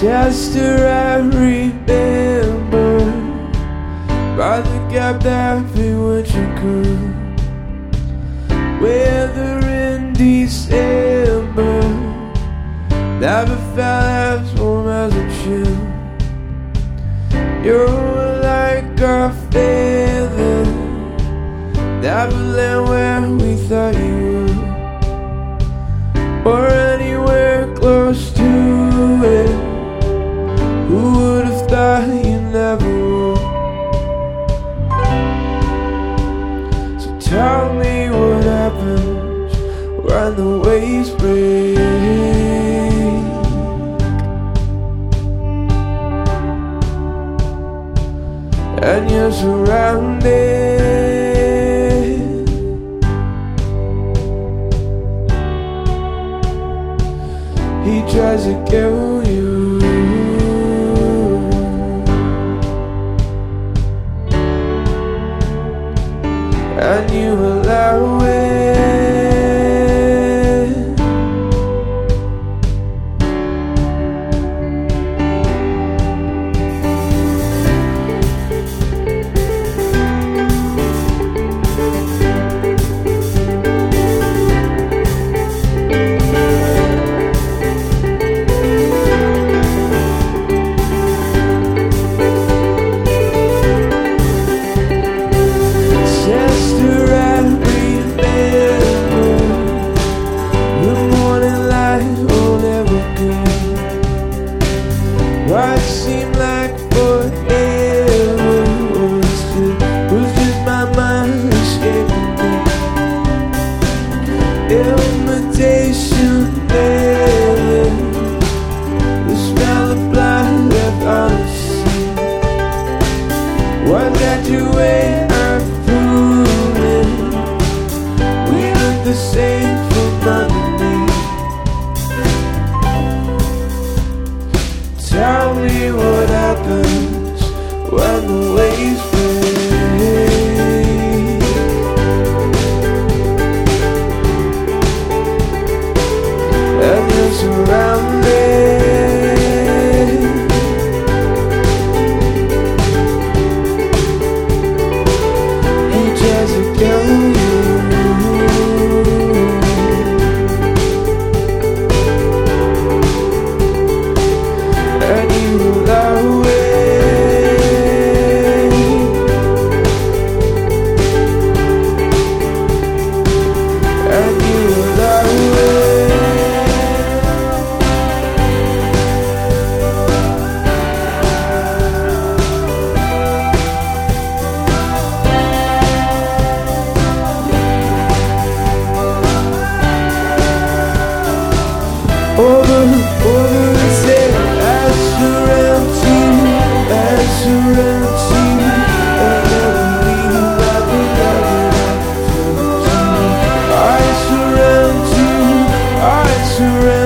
Chester, I remember by the gap that we went to go. Weather in December never felt as warm as a chill. You were like a feather, never land where we thought you would, or anywhere close to it. Who would have thought you never would? So tell me what happens when the waves break and you're surrounded. He tries to kill you, and you allow it. What seemed like forever was just my mind escaping me. Invitation there, the smell of blood left on the sea. Was that your way of fooling? We look the same from underneath. Tell me what happens when the waves break and you're surrounded. He tries to kill you, and you allow it. And you allow it. Over and say I surround you, I surround you, and never leave. I surround you, I surround you.